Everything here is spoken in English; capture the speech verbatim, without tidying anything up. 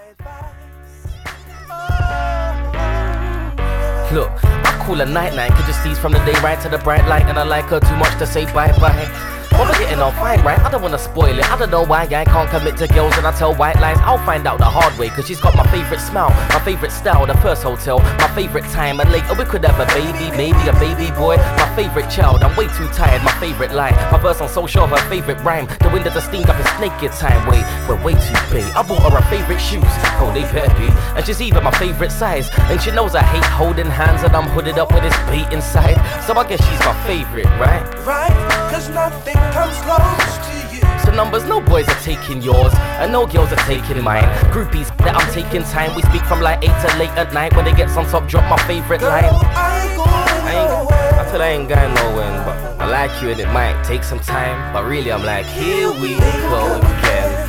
Look, I call her night night, cause just sees from the day right to the bright light, and I like her too much to say bye bye. But we're getting on fine, right? I don't wanna spoil it. I don't know why I can't commit to girls and I tell white lies. I'll find out the hard way, cause she's got my favorite smile, my favorite style, the first hotel, my favorite time, and later we could have a baby, maybe a baby boy. My favorite child, I'm way too tired, my favorite line, my verse on social, her favorite rhyme. The wind doesn't stink up his naked time. Wait, we're way too big. I bought her her favorite shoes, oh they better be. And she's even my favorite size, and she knows I hate holding hands, and I'm hooded up with this bait inside. So I guess she's my favorite, right? Right, cause nothing comes close to you. So numbers, no boys are taking yours, and no girls are taking mine. Groupies that I'm taking time, we speak from like eight to late at night. When they get on top, drop my favorite Girl, line. I ain't going I ain't, nowhere. I feel I ain't going nowhere, but I like you and it might take some time. But really I'm like, here we go again.